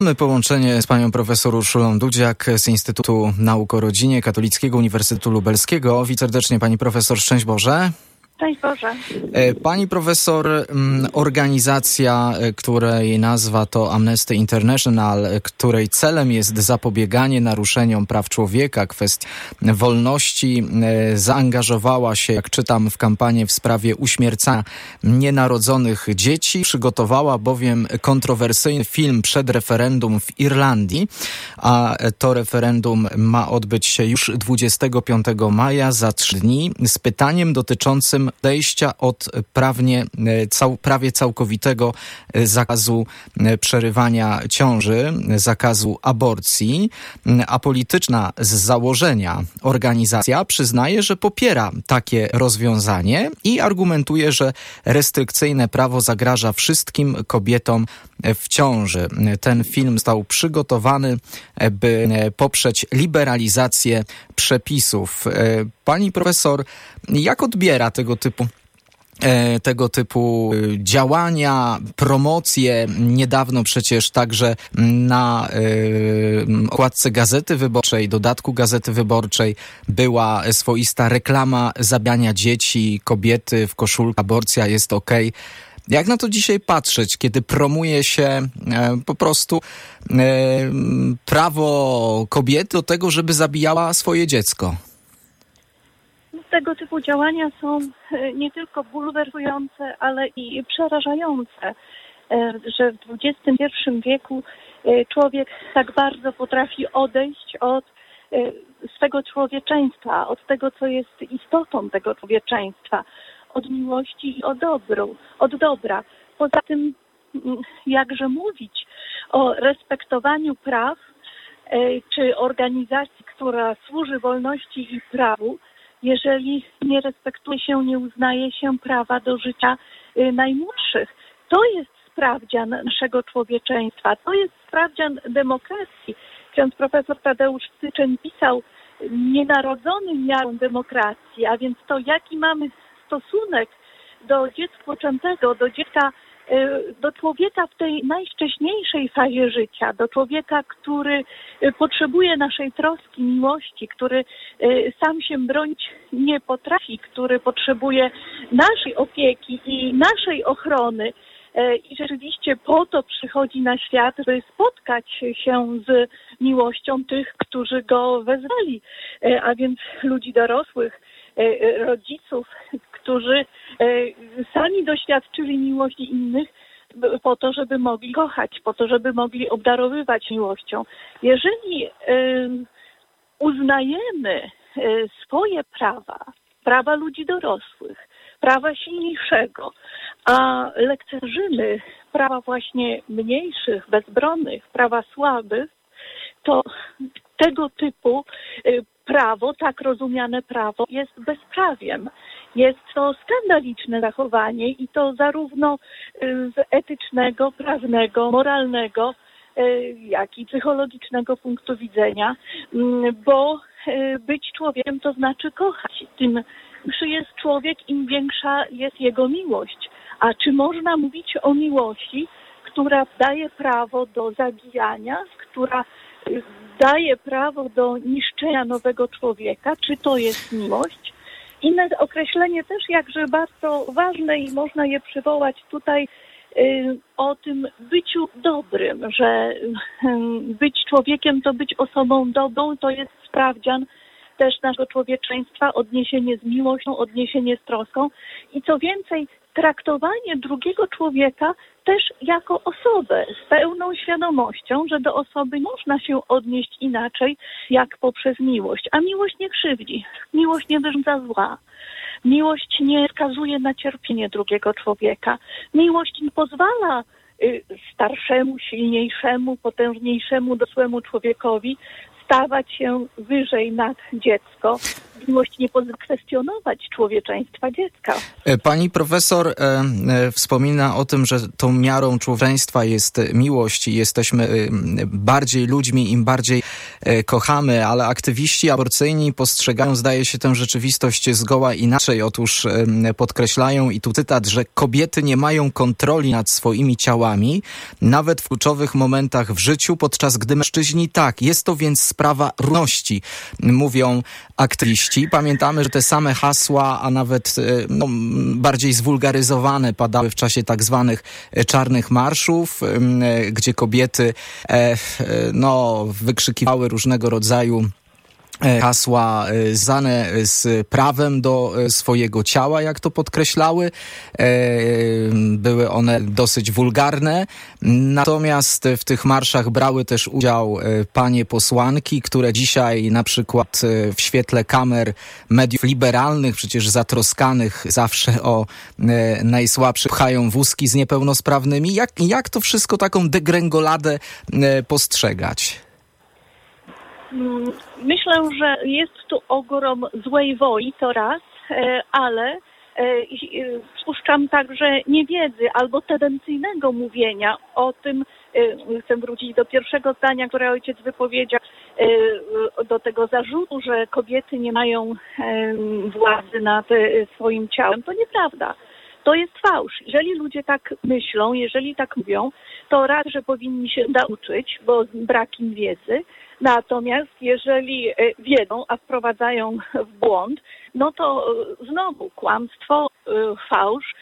Mamy połączenie z panią profesor Urszulą Dudziak z Instytutu Nauk o Rodzinie Katolickiego Uniwersytetu Lubelskiego. Witam serdecznie pani profesor, szczęść Boże. Szczęść Boże. Pani profesor, organizacja, której nazwa to Amnesty International, której celem jest zapobieganie naruszeniom praw człowieka, kwestii wolności, zaangażowała się, jak czytam, w kampanię w sprawie uśmiercania nienarodzonych dzieci. Przygotowała bowiem kontrowersyjny film przed referendum w Irlandii, a to referendum ma odbyć się już 25 maja, za 3 dni, z pytaniem dotyczącym odejścia od prawie całkowitego zakazu przerywania ciąży, zakazu aborcji. Apolityczna z założenia organizacja przyznaje, że popiera takie rozwiązanie i argumentuje, że restrykcyjne prawo zagraża wszystkim kobietom w ciąży. Ten film został przygotowany, by poprzeć liberalizację przepisów. Pani profesor, jak odbiera tego typu działania, promocje? Niedawno przecież także na okładce Gazety Wyborczej, dodatku Gazety Wyborczej była swoista reklama zabijania dzieci, kobiety w koszulce, aborcja jest okej. Jak na to dzisiaj patrzeć, kiedy promuje się po prostu prawo kobiety do tego, żeby zabijała swoje dziecko? Tego typu działania są nie tylko bulwersujące, ale i przerażające, że w XXI wieku człowiek tak bardzo potrafi odejść od swego człowieczeństwa, od tego, co jest istotą tego człowieczeństwa, od miłości i od dobra. Poza tym, jakże mówić o respektowaniu praw czy organizacji, która służy wolności i prawu, jeżeli nie respektuje się, nie uznaje się prawa do życia najmłodszych. To jest sprawdzian naszego człowieczeństwa, to jest sprawdzian demokracji. Ksiądz profesor Tadeusz Styczeń pisał: nienarodzony miarą demokracji, a więc to, jaki mamy stosunek do dziecka poczętego, do człowieka w tej najwcześniejszej fazie życia, do człowieka, który potrzebuje naszej troski, miłości, który sam się bronić nie potrafi, który potrzebuje naszej opieki i naszej ochrony. I rzeczywiście po to przychodzi na świat, by spotkać się z miłością tych, którzy go wezwali, a więc ludzi dorosłych, rodziców, którzy sami doświadczyli miłości innych, po to, żeby mogli kochać, po to, żeby mogli obdarowywać miłością. Jeżeli uznajemy swoje prawa ludzi dorosłych, prawa silniejszego, a lekceważymy prawa właśnie mniejszych, bezbronnych, prawa słabych, to tego typu prawo, tak rozumiane prawo, jest bezprawiem. Jest to skandaliczne zachowanie i to zarówno z etycznego, prawnego, moralnego, jak i psychologicznego punktu widzenia, bo być człowiekiem to znaczy kochać. Tym większy jest człowiek, im większa jest jego miłość. A czy można mówić o miłości, która daje prawo do zabijania, która daje prawo do niszczenia nowego człowieka? Czy to jest miłość? Inne określenie też jakże bardzo ważne i można je przywołać tutaj o tym byciu dobrym, że być człowiekiem to być osobą dobrą, to jest sprawdzian też naszego człowieczeństwa, odniesienie z miłością, odniesienie z troską i co więcej, traktowanie drugiego człowieka też jako osobę z pełną świadomością, że do osoby można się odnieść inaczej jak poprzez miłość. A miłość nie krzywdzi, miłość nie wyrządza zła. Miłość nie wskazuje na cierpienie drugiego człowieka. Miłość nie pozwala starszemu, silniejszemu, potężniejszemu, dorosłemu człowiekowi stawać się wyżej nad dziecko, miłość nie pozwala kwestionować człowieczeństwa dziecka. Pani profesor wspomina o tym, że tą miarą człowieczeństwa jest miłość i jesteśmy bardziej ludźmi, im bardziej kochamy, ale aktywiści aborcyjni postrzegają, zdaje się, tę rzeczywistość zgoła inaczej. Otóż podkreślają, i tu cytat, że kobiety nie mają kontroli nad swoimi ciałami, nawet w kluczowych momentach w życiu, podczas gdy mężczyźni tak. Jest to więc sprawa równości, mówią aktywiści. Pamiętamy, że te same hasła, a nawet bardziej zwulgaryzowane padały w czasie tak zwanych czarnych marszów, gdzie kobiety wykrzykiwały różnego rodzaju hasła związane z prawem do swojego ciała, jak to podkreślały. Były one dosyć wulgarne. Natomiast w tych marszach brały też udział panie posłanki, które dzisiaj na przykład w świetle kamer mediów liberalnych, przecież zatroskanych zawsze o najsłabszych, pchają wózki z niepełnosprawnymi. Jak to wszystko, taką degrengoladę postrzegać? Myślę, że jest tu ogrom złej woli, to raz, ale spuszczam także niewiedzy albo tendencyjnego mówienia o tym. Chcę wrócić do pierwszego zdania, które ojciec wypowiedział, do tego zarzutu, że kobiety nie mają władzy nad swoim ciałem. To nieprawda. To jest fałsz. Jeżeli ludzie tak myślą, jeżeli tak mówią, to raz, że powinni się nauczyć, bo brak im wiedzy. Natomiast jeżeli wiedzą, a wprowadzają w błąd, no to znowu kłamstwo, fałsz,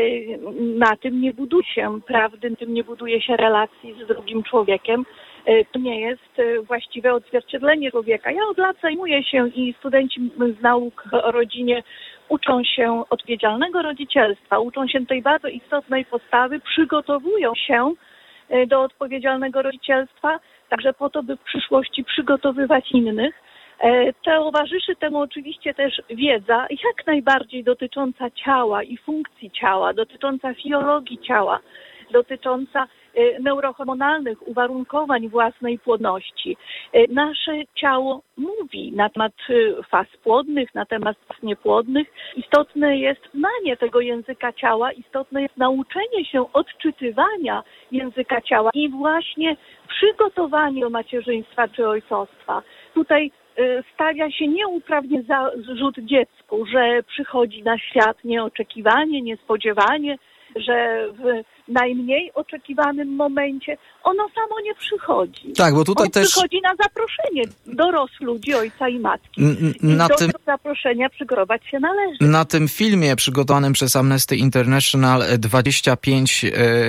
na tym nie buduje się prawdy, na tym nie buduje się relacji z drugim człowiekiem. To nie jest właściwe odzwierciedlenie człowieka. Ja od lat zajmuję się i studenci z nauk o rodzinie uczą się odpowiedzialnego rodzicielstwa, uczą się tej bardzo istotnej postawy, przygotowują się do odpowiedzialnego rodzicielstwa, także po to, by w przyszłości przygotowywać innych. Towarzyszy temu oczywiście też wiedza jak najbardziej dotycząca ciała i funkcji ciała, dotycząca fizjologii ciała, dotycząca neurohormonalnych uwarunkowań własnej płodności. Nasze ciało mówi na temat faz płodnych, na temat faz niepłodnych. Istotne jest znanie tego języka ciała, istotne jest nauczenie się odczytywania języka ciała i właśnie przygotowanie do macierzyństwa czy ojcostwa. Tutaj stawia się nieuprawnie zarzut dziecku, że przychodzi na świat nieoczekiwanie, niespodziewanie, że w najmniej oczekiwanym momencie ono samo nie przychodzi. Tak, bo tutaj też przychodzi na zaproszenie dorosłych ludzi, ojca i matki. I do tego zaproszenia przygotować się należy. Na tym filmie przygotowanym przez Amnesty International 25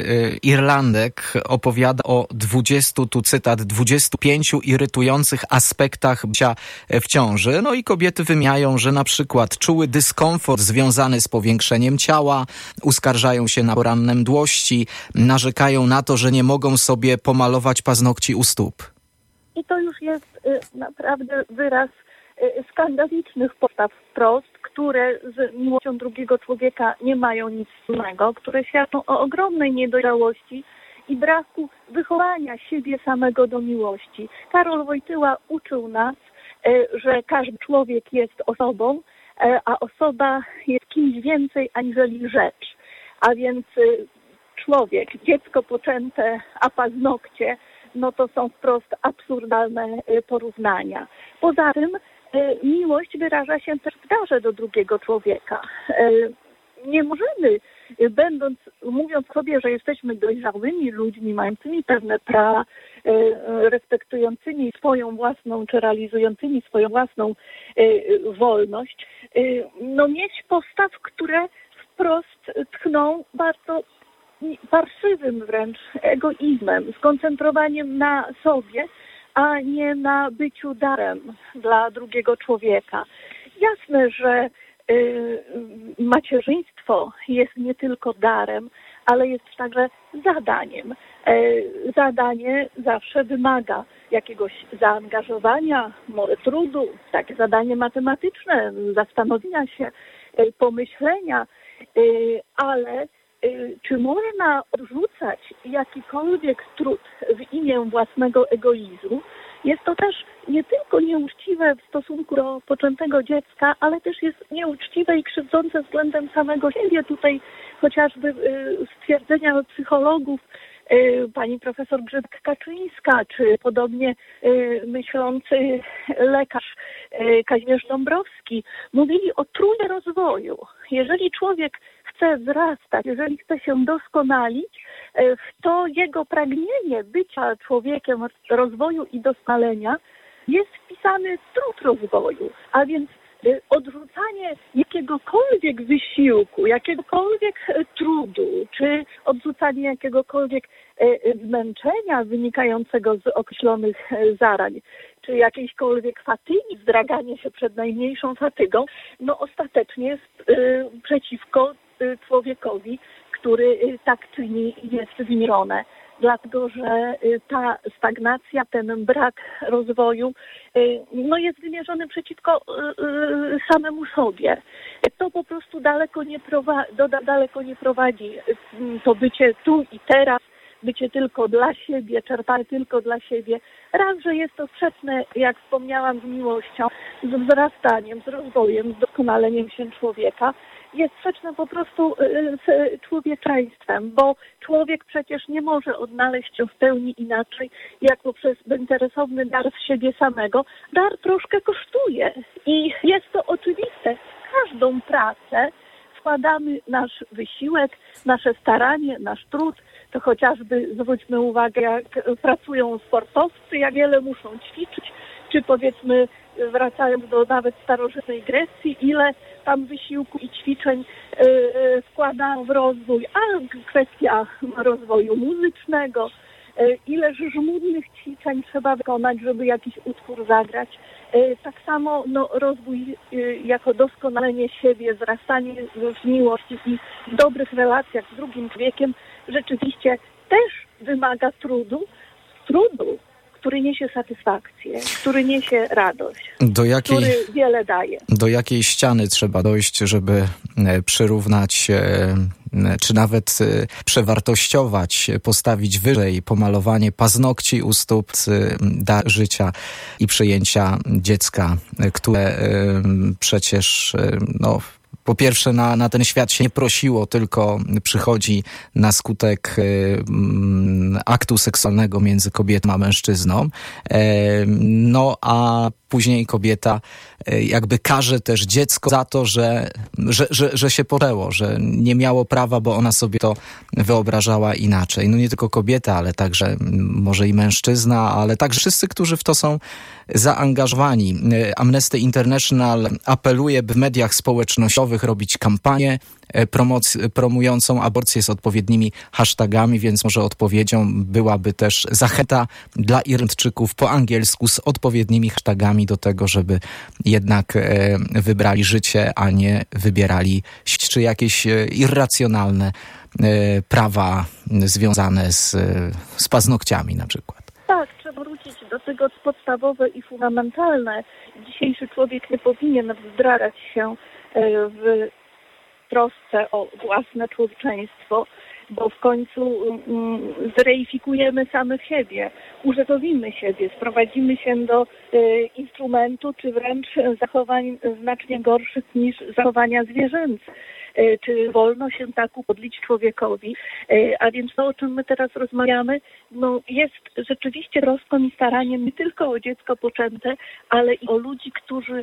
Irlandek opowiada o 20, tu cytat, 25 irytujących aspektach bycia w ciąży. No i kobiety wymieniają, że na przykład czuły dyskomfort związany z powiększeniem ciała, uskarżają się na poranne mdłości, narzekają na to, że nie mogą sobie pomalować paznokci u stóp. I to już jest naprawdę wyraz skandalicznych postaw wprost, które z miłością drugiego człowieka nie mają nic wspólnego, które świadczą o ogromnej niedojrzałości i braku wychowania siebie samego do miłości. Karol Wojtyła uczył nas, że każdy człowiek jest osobą, a osoba jest kimś więcej aniżeli rzecz. A więc człowiek, dziecko poczęte, a paznokcie, no to są wprost absurdalne porównania. Poza tym miłość wyraża się też w darze do drugiego człowieka. Nie możemy, mówiąc sobie, że jesteśmy dojrzałymi ludźmi, mającymi pewne prawa, respektującymi swoją własną, czy realizującymi swoją własną wolność, mieć postaw, które wprost tchną bardzo parszywym wręcz egoizmem, skoncentrowaniem na sobie, a nie na byciu darem dla drugiego człowieka. Jasne, że macierzyństwo jest nie tylko darem, ale jest także zadaniem. Zadanie zawsze wymaga jakiegoś zaangażowania, może trudu, takie zadanie matematyczne, zastanowienia się, pomyślenia, ale czy można odrzucać jakikolwiek trud w imię własnego egoizmu? Jest to też nie tylko nieuczciwe w stosunku do poczętego dziecka, ale też jest nieuczciwe i krzywdzące względem samego siebie. Tutaj chociażby stwierdzenia psychologów, pani profesor Grzybek-Kaczyńska, czy podobnie myślący lekarz Kazimierz Dąbrowski, mówili o trójce rozwoju. Jeżeli człowiek chce wzrastać, jeżeli chce się doskonalić, to jego pragnienie bycia człowiekiem rozwoju i doskonalenia jest wpisany trud rozwoju, a więc odrzucanie jakiegokolwiek wysiłku, jakiegokolwiek trudu, czy odrzucanie jakiegokolwiek zmęczenia wynikającego z określonych zarań, czy jakiejśkolwiek fatygi, zdraganie się przed najmniejszą fatygą, no ostatecznie jest przeciwko człowiekowi, który tak czyni, jest wymierzone. Dlatego, że ta stagnacja, ten brak rozwoju no jest wymierzony przeciwko samemu sobie. To po prostu daleko nie prowadzi. To bycie tu i teraz, bycie tylko dla siebie, czerpanie tylko dla siebie. Raz, że jest to sprzeczne, jak wspomniałam, z miłością, z wzrastaniem, z rozwojem, z doskonaleniem się człowieka. Jest sprzeczne po prostu z człowieczeństwem, bo człowiek przecież nie może odnaleźć się w pełni inaczej, jak poprzez bezinteresowny dar z siebie samego. Dar troszkę kosztuje i jest to oczywiste. W każdą pracę wkładamy nasz wysiłek, nasze staranie, nasz trud. To chociażby zwróćmy uwagę, jak pracują sportowcy, jak wiele muszą ćwiczyć, czy powiedzmy wracając do nawet starożytnej Grecji, ile tam wysiłku i ćwiczeń wkładano w rozwój, a kwestia rozwoju muzycznego, ileż żmudnych ćwiczeń trzeba wykonać, żeby jakiś utwór zagrać. Tak samo rozwój jako doskonalenie siebie, wzrastanie w miłości i w dobrych relacjach z drugim człowiekiem rzeczywiście też wymaga trudu, który niesie satysfakcję, który niesie radość, który wiele daje. Do jakiej ściany trzeba dojść, żeby przyrównać, czy nawet przewartościować, postawić wyżej pomalowanie paznokci u stóp, dar życia i przyjęcia dziecka, które przecież po pierwsze na ten świat się nie prosiło, tylko przychodzi na skutek aktu seksualnego między kobietą a mężczyzną. A później kobieta jakby karze też dziecko za to, że się poczęło, że nie miało prawa, bo ona sobie to wyobrażała inaczej. No nie tylko kobieta, ale także może i mężczyzna, ale także wszyscy, którzy w to są zaangażowani. Amnesty International apeluje, by w mediach społecznościowych robić kampanię promującą aborcję z odpowiednimi hashtagami, więc może odpowiedzią byłaby też zachęta dla Irlandczyków po angielsku z odpowiednimi hashtagami do tego, żeby jednak wybrali życie, a nie wybierali czy jakieś irracjonalne prawa związane z paznokciami na przykład. Tak, trzeba wrócić do tego podstawowe i fundamentalne. Dzisiejszy człowiek nie powinien wzdragać się w trosce o własne człowieczeństwo, bo w końcu zreifikujemy samych siebie, urzędowimy siebie, sprowadzimy się do instrumentu, czy wręcz zachowań znacznie gorszych niż zachowania zwierzęce. Czy wolno się tak upodlić człowiekowi? A więc to, o czym my teraz rozmawiamy, jest rzeczywiście troską i staraniem nie tylko o dziecko poczęte, ale i o ludzi, którzy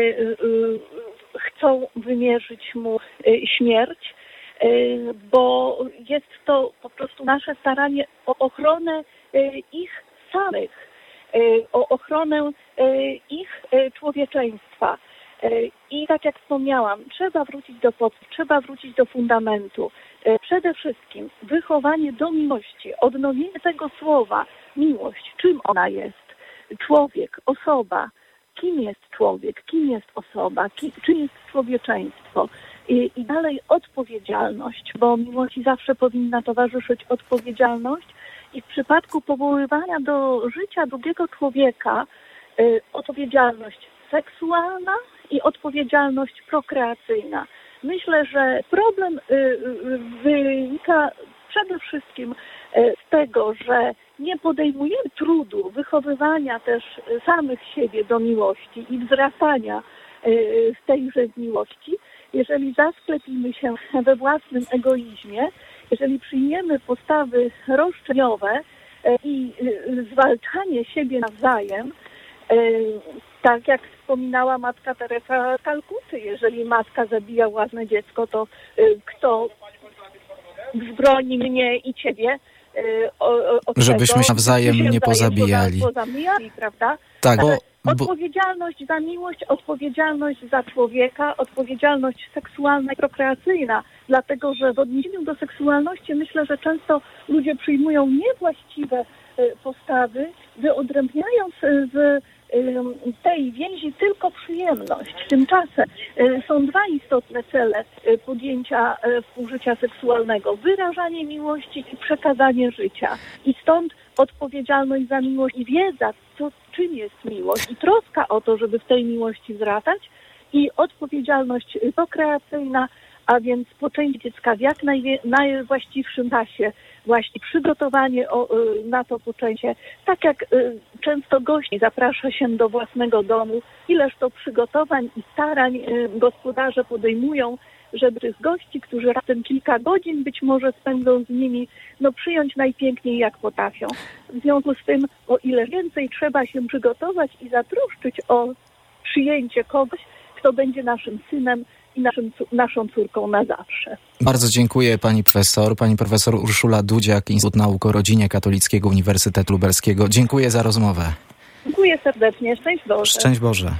chcą wymierzyć mu śmierć, bo jest to po prostu nasze staranie o ochronę ich samych, o ochronę ich człowieczeństwa. I tak jak wspomniałam, trzeba wrócić do podstaw, trzeba wrócić do fundamentu. Przede wszystkim wychowanie do miłości, odnowienie tego słowa miłość. Czym ona jest? Człowiek, osoba. Kim jest człowiek? Kim jest osoba? Czym jest człowieczeństwo? I dalej odpowiedzialność, bo miłości zawsze powinna towarzyszyć odpowiedzialność. I w przypadku powoływania do życia drugiego człowieka odpowiedzialność seksualna i odpowiedzialność prokreacyjna. Myślę, że problem wynika przede wszystkim z tego, że nie podejmujemy trudu wychowywania też samych siebie do miłości i wzrastania z tejże miłości, jeżeli zasklepimy się we własnym egoizmie, jeżeli przyjmiemy postawy roszczeniowe i zwalczanie siebie nawzajem, tak jak wspominała matka Teresa z Kalkuty, jeżeli matka zabija własne dziecko, to kto broni mnie i ciebie od żebyśmy tego, się nawzajem nie pozabijali. Prawda? Tak, Odpowiedzialność za miłość, odpowiedzialność za człowieka, odpowiedzialność seksualna i prokreacyjna, dlatego że w odniesieniu do seksualności myślę, że często ludzie przyjmują niewłaściwe postawy, wyodrębniając z tej więzi tylko przyjemność. Tymczasem są dwa istotne cele podjęcia współżycia seksualnego. Wyrażanie miłości i przekazanie życia. I stąd odpowiedzialność za miłość i wiedza, czym jest miłość i troska o to, żeby w tej miłości wzrastać i odpowiedzialność prokreacyjna, a więc poczęcie dziecka w jak najwłaściwszym czasie, właśnie przygotowanie na to poczęcie. Tak jak często gości zaprasza się do własnego domu, ileż to przygotowań i starań gospodarze podejmują, żeby tych gości, którzy razem kilka godzin być może spędzą z nimi, przyjąć najpiękniej jak potrafią. W związku z tym, o ile więcej trzeba się przygotować i zatroszczyć o przyjęcie kogoś, kto będzie naszym synem i naszą córką na zawsze. Bardzo dziękuję pani profesor Urszula Dudziak, Instytut Nauk o Rodzinie Katolickiego Uniwersytetu Lubelskiego. Dziękuję za rozmowę. Dziękuję serdecznie. Szczęść Boże. Szczęść Boże.